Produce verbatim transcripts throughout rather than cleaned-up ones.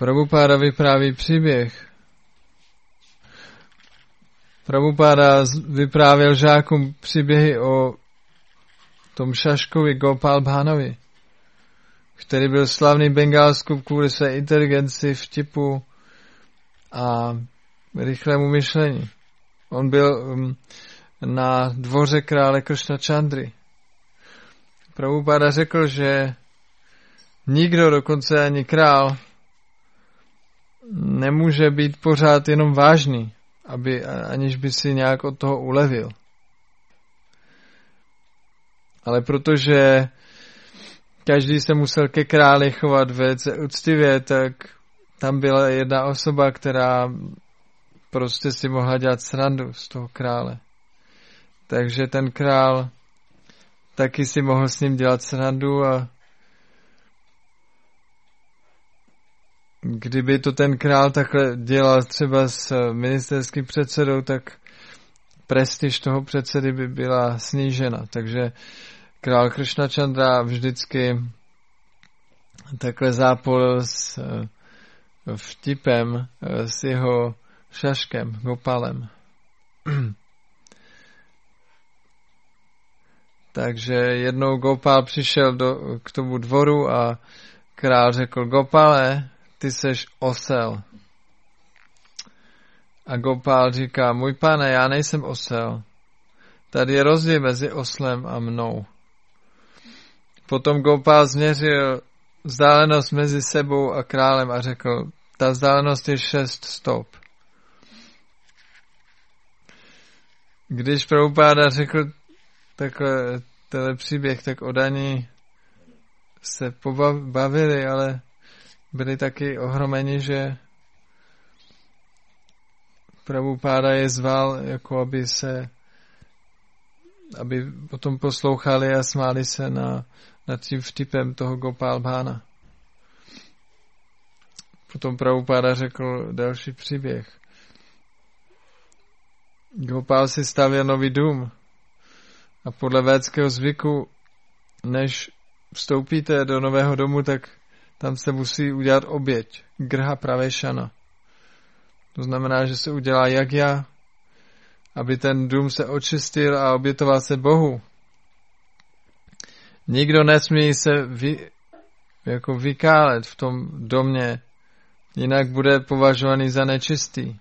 Prabhupáda vypráví příběh. Prabhupáda vyprávěl žákům příběhy o tom Šaškovi Gopal Bhanovi, který byl slavný Bengálsku kvůli své inteligenci, vtipu a rychlému myšlení. On byl um, na dvoře krále Kršna Chandry. Prabhupáda řekl, že nikdo, dokonce ani král, nemůže být pořád jenom vážný, aby, aniž by si nějak od toho ulevil. Ale protože každý se musel ke králi chovat velice úctivě, tak tam byla jedna osoba, která prostě si mohla dělat srandu z toho krále. Takže ten král taky si mohl s ním dělat srandu a kdyby to ten král takhle dělal třeba s ministerským předsedou, tak prestiž toho předsedy by byla snížena. Takže král Kršna Chandra vždycky takhle zápolil s vtipem s jeho Šaškem, Gopalem. Takže jednou Gopal přišel do, k tomu dvoru a král řekl: Gopale, ty seš osel. A Gopal říká: můj pane, já nejsem osel. Tady je rozdíl mezi oslem a mnou. Potom Gopal změřil vzdálenost mezi sebou a králem a řekl: ta vzdálenost je šest stop. Když Prabhupáda řekl takhle tenhle příběh, tak odaní se pobavili, ale byli taky ohromeni, že Prabhupáda je zval, jako aby se, aby potom poslouchali a smáli se na, nad tím vtipem toho Gopal Bhana. Potom Prabhupáda řekl další příběh. Gopal si stavěl nový dům a podle védského zvyku, než vstoupíte do nového domu, tak tam se musí udělat oběť, grha pravešana. To znamená, že se udělá jagya, aby ten dům se očistil a obětoval se Bohu. Nikdo nesmí se vy, jako vykálet v tom domě, jinak bude považovaný za nečistý.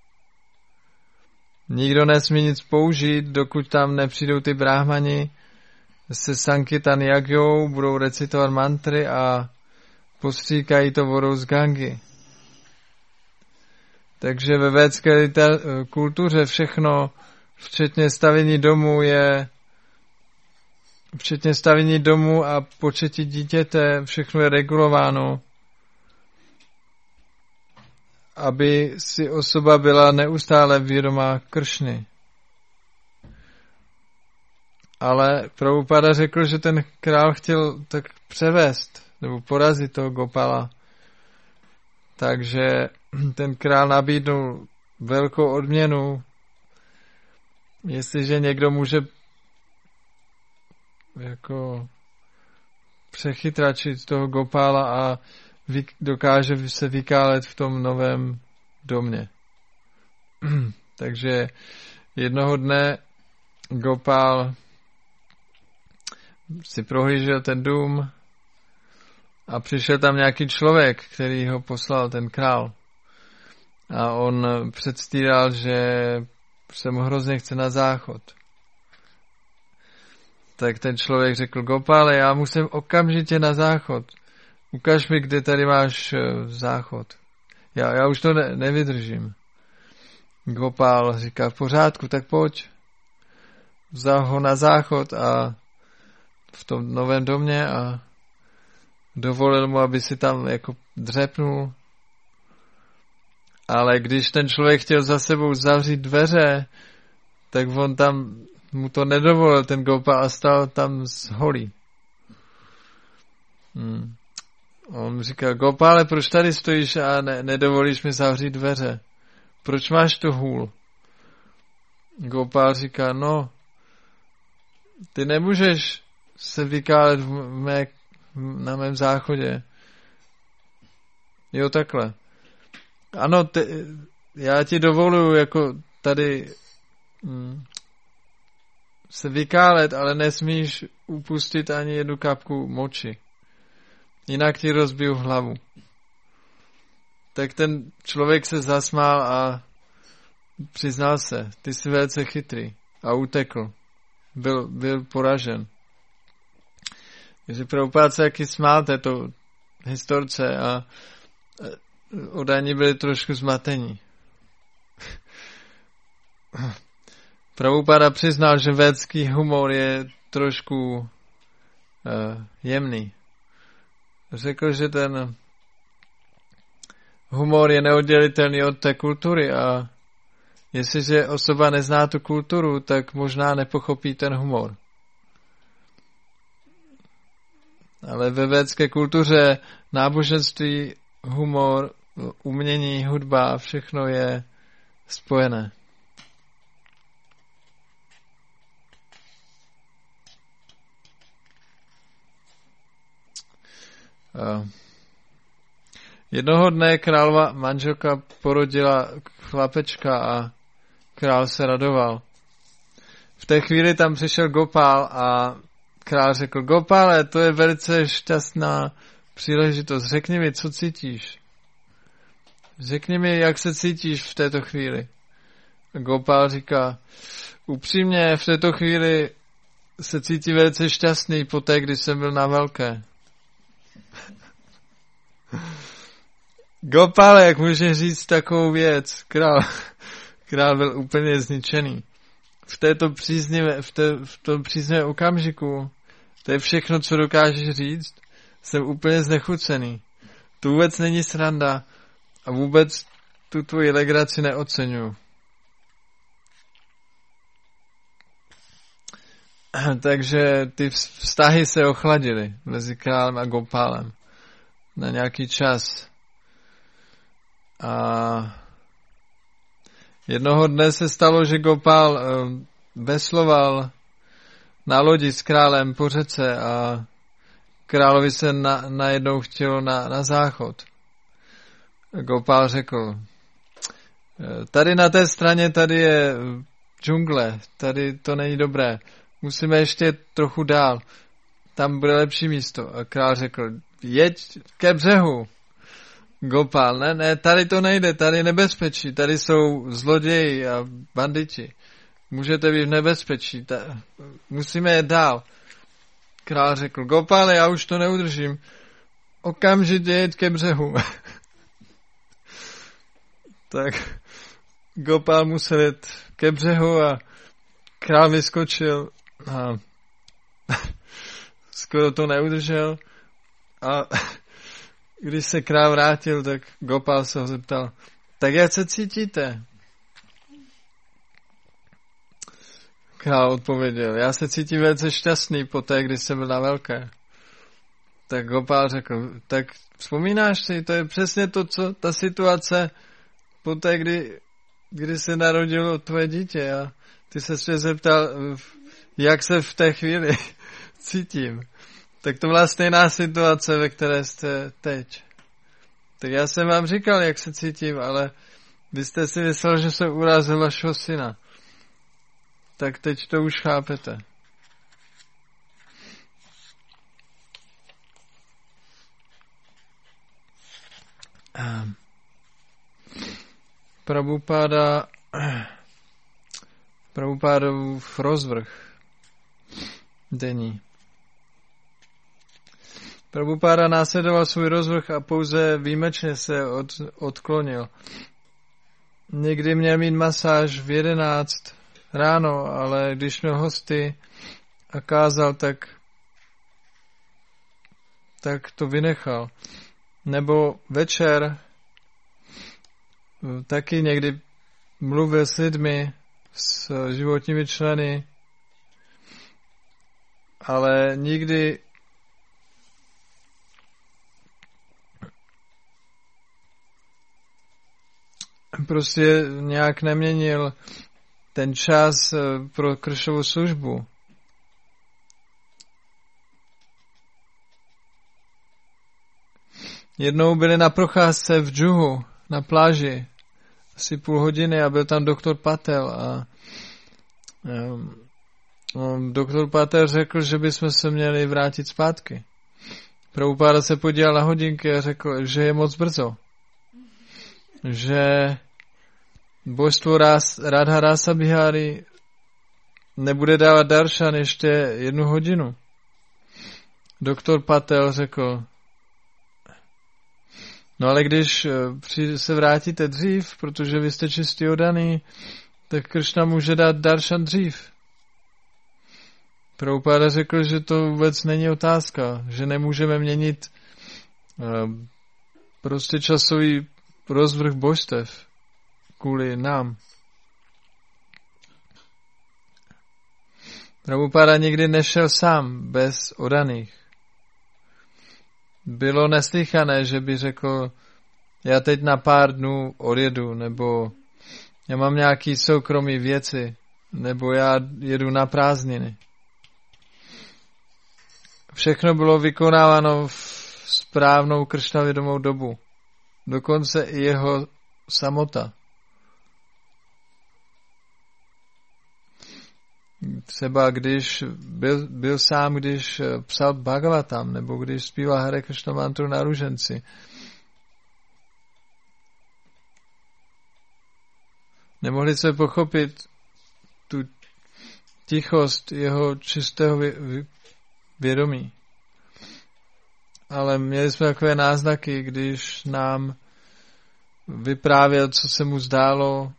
Nikdo nesmí nic použít, dokud tam nepřijdou ty bráhmani se Sankirtan jagyou, budou recitovat mantry a postříkají to vodou z Gangy. Takže ve védské kultuře všechno, včetně stavění domu, je včetně stavění domu a početí dítěte, všechno je regulováno, aby si osoba byla neustále vědomá Kršny. Ale Prabhupáda řekl, že ten král chtěl tak převést nebo porazit toho Gopala. Takže ten král nabídnul velkou odměnu, jestliže někdo může jako přechytračit toho Gopala a vy, dokáže se vykálet v tom novém domě. Takže jednoho dne Gopal si prohlížel ten dům a přišel tam nějaký člověk, který ho poslal, ten král. A on předstíral, že se mu hrozně chce na záchod. Tak ten člověk řekl: Gopale, já musím okamžitě na záchod. Ukaž mi, kde tady máš záchod. Já, já už to ne, nevydržím. Gopal říká: v pořádku, tak pojď. Vzal ho na záchod a v tom novém domě a dovolil mu, aby si tam jako dřepnul. Ale když ten člověk chtěl za sebou zavřít dveře, tak on tam mu to nedovolil, ten Gopal, a stál tam z holí. Hmm. On říká: Gopale, proč tady stojíš a ne, nedovolíš mi zavřít dveře? Proč máš tu hůl? Gopal říká: no, ty nemůžeš se vykálet v mé, na mém záchodě. Jo, takhle. Ano, te, já ti dovoluju jako tady hm, se vykálet, ale nesmíš upustit ani jednu kapku moči. Jinak ti rozbiju hlavu. Tak ten člověk se zasmál a přiznal se, ty jsi velice chytrý, a utekl. Byl, byl poražen. Takže Prabhupád se taky smál této historce a odáni byli trošku zmatení. Prabhupáda přiznal, že védský humor je trošku uh, jemný. Řekl, že ten humor je neoddělitelný od té kultury a jestliže osoba nezná tu kulturu, tak možná nepochopí ten humor. Ale ve védské kultuře náboženství, humor, umění, hudba, všechno je spojené. Uh. Jednoho dne králova manželka porodila chlapečka a král se radoval. V té chvíli tam přišel Gopál a král řekl: Gopále, to je velice šťastná příležitost. Řekni mi, co cítíš. Řekni mi, jak se cítíš v této chvíli. Gopál říká: upřímně, v této chvíli se cítí velice šťastný poté, když jsem byl na velké. Gopále, jak můžeš říct takovou věc? Král, král byl úplně zničený. V této příznivé, v, té, v tom příznivém okamžiku, to je všechno, co dokážeš říct, jsem úplně znechucený. To vůbec není sranda a vůbec tu tvoji legraci neoceňuju. Takže ty vztahy se ochladily mezi králem a Gopálem na nějaký čas. A jednoho dne se stalo, že Gopál vesloval na lodi s králem po řece a královi se na, najednou chtělo na, na záchod. Gopál řekl: tady na té straně tady je džungle, tady to není dobré, musíme ještě trochu dál, tam bude lepší místo. A král řekl: jeď ke břehu. Gopál: ne, ne, tady to nejde, tady je nebezpečí, tady jsou zloději a banditi. Můžete být v nebezpečí, ta, musíme jet dál. Král řekl: Gopále, já už to neudržím, okamžitě jeď ke břehu. Tak Gopál musel jet ke břehu a král vyskočil a skoro to neudržel a když se král vrátil, tak Gopál se ho zeptal: tak jak se cítíte? Král odpověděl: já se cítím velice šťastný poté, když jsem byl na velké. Tak Gopál řekl: tak vzpomínáš si, to je přesně to, co ta situace poté, kdy, kdy se narodilo tvoje dítě a ty se mě zeptal, jak se v té chvíli cítím. Tak to byla stejná situace, ve které jste teď. Tak já jsem vám říkal, jak se cítím, ale vy jste si myslel, že jsem urazil vašeho syna. Tak teď to už chápete. Prabhupáda Prabhupádův rozvrh denní. Prabhupáda následoval svůj rozvrh a pouze výjimečně se od, odklonil. Někdy měl mít masáž v jedenáct ráno, ale když měl hosty a kázal, tak, tak to vynechal. Nebo večer taky někdy mluvil s lidmi, s životními členy, ale nikdy prostě nějak neměnil ten čas pro Kršnovu službu. Jednou byli na procházce v Džuhu, na pláži, asi půl hodiny a byl tam doktor Patel a um, doktor Patel řekl, že bychom se měli vrátit zpátky. Prabhupáda se podíval na hodinky a řekl, že je moc brzo. Že božstvo Radha Rasa Bihari nebude dávat daršan ještě jednu hodinu. Doktor Patel řekl, no ale když se vrátíte dřív, protože vy jste čistý oddaný, tak Kršna může dát daršan dřív. Prabhupáda řekl, že to vůbec není otázka, že nemůžeme měnit prostě časový rozvrh božstev kvůli nám. Prabhupáda nikdy nešel sám, bez oddaných. Bylo neslychané, že by řekl, já teď na pár dnů odjedu, nebo já mám nějaký soukromý věci, nebo já jedu na prázdniny. Všechno bylo vykonáváno v správnou kršnavědomou dobu. Dokonce i jeho samota. Třeba když byl, byl sám, když psal Bhagavatam, nebo když zpíval Hare Krishna mantru na ruženci. Nemohli se pochopit tu tichost jeho čistého vědomí. Ale měli jsme takové náznaky, když nám vyprávěl, co se mu zdálo,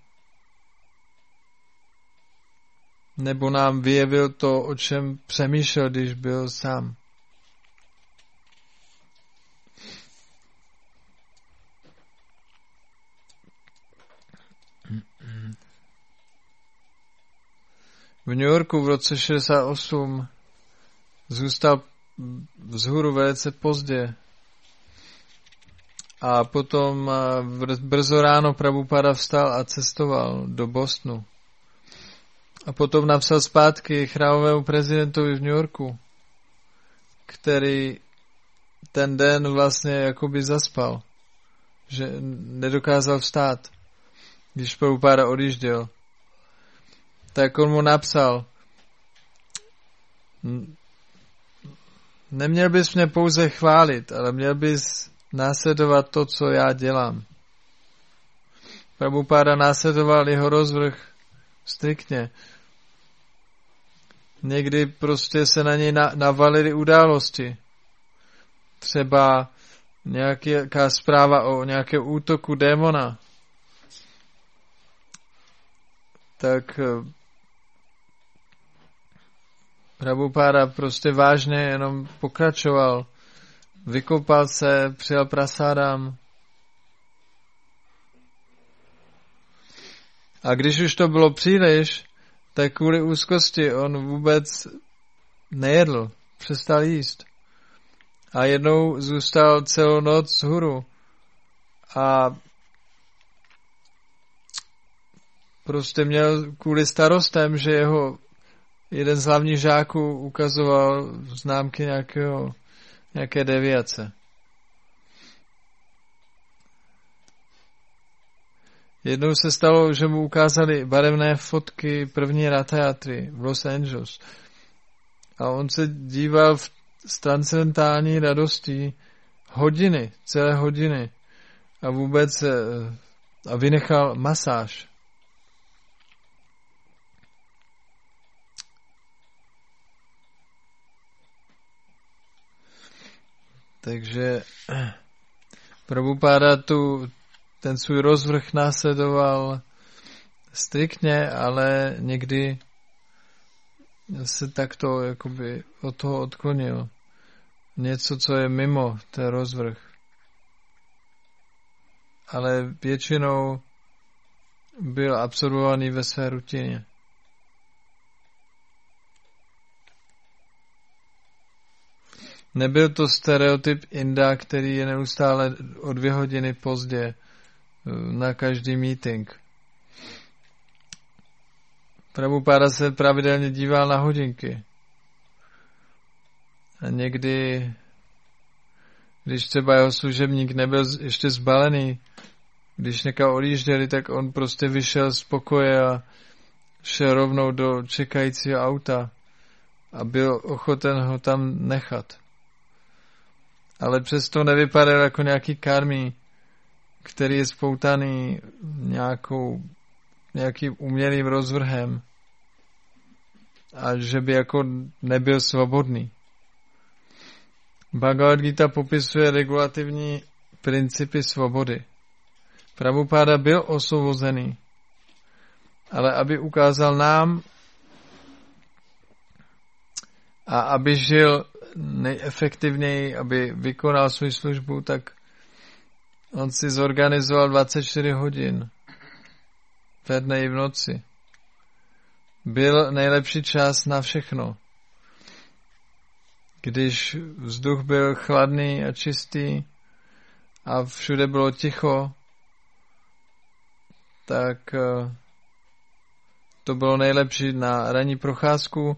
nebo nám vyjevil to, o čem přemýšlel, když byl sám. V New Yorku v roce šedesát osm zůstal vzhůru velice pozdě. A potom brzo ráno Prabhupada vstal a cestoval do Bostonu. A potom napsal zpátky chrámovému prezidentovi v New Yorku, který ten den vlastně jakoby zaspal, že nedokázal vstát, když Prabhupada odjížděl. Tak on mu napsal, neměl bys mě pouze chválit, ale měl bys následovat to, co já dělám. Prabhupada následoval jeho rozvrh striktně. Někdy prostě se na něj na, navalily události. Třeba nějaká zpráva o nějakém útoku démona. Tak Prabhupada prostě vážně jenom pokračoval. Vykopal se, přijal prasádám. A když už to bylo příliš, tak kvůli úzkosti on vůbec nejedl, přestal jíst. A jednou zůstal celou noc vzhůru. A prostě měl kvůli starostem, že jeho jeden z hlavních žáků ukazoval známky nějakého, nějaké deviace. Jednou se stalo, že mu ukázali barevné fotky první ratajatry v Los Angeles. A on se díval v, s transcendentální radostí hodiny, celé hodiny. A vůbec a vynechal masáž. Takže Prabhupada tu ten svůj rozvrh následoval striktně, ale někdy se takto jakoby od toho odklonil. Něco, co je mimo ten rozvrh. Ale většinou byl absorbovaný ve své rutině. Nebyl to stereotyp Inda, který je neustále o dvě hodiny pozdě na každý meeting. Prabhupada se pravidelně díval na hodinky. A někdy když třeba jeho služebník nebyl ještě zbalený, když někam odjížděli, tak on prostě vyšel z pokoje a šel rovnou do čekajícího auta a byl ochoten ho tam nechat. Ale přesto nevypadal jako nějaký karmí, který je spoutaný nějakou, nějakým umělým rozvrhem a že by jako nebyl svobodný. Bhagavad Gita popisuje regulativní principy svobody. Prabhupáda byl osvobozený, ale aby ukázal nám a aby žil nejefektivněji, aby vykonal svou službu, tak on si zorganizoval dvacet čtyři hodin ve dne i v noci. Byl nejlepší čas na všechno. Když vzduch byl chladný a čistý a všude bylo ticho, tak to bylo nejlepší na ranní procházku.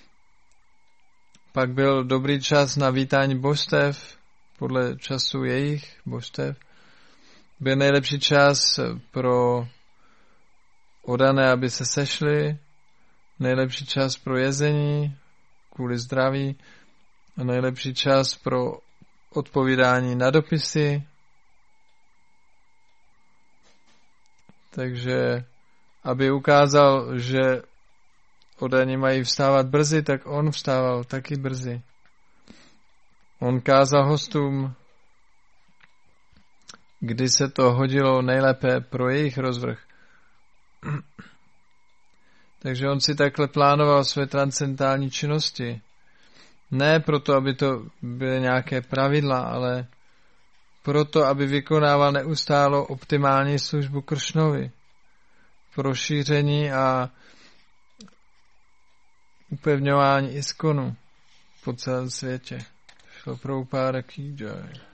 Pak byl dobrý čas na vítání božstev, podle času jejich božstev. Byl nejlepší čas pro oddané, aby se sešli. Nejlepší čas pro jezení, kvůli zdraví. A nejlepší čas pro odpovídání na dopisy. Takže, aby ukázal, že oddaní mají vstávat brzy, tak on vstával taky brzy. On kázal hostům, kdy se to hodilo nejlépe pro jejich rozvrh. Takže on si takhle plánoval své transcendentální činnosti. Ne proto, aby to byly nějaké pravidla, ale proto, aby vykonával neustálo optimální službu Kršnovi. Pro šíření a upevňování iskonu po celém světě. Šlo Prabhupáda ký jaj.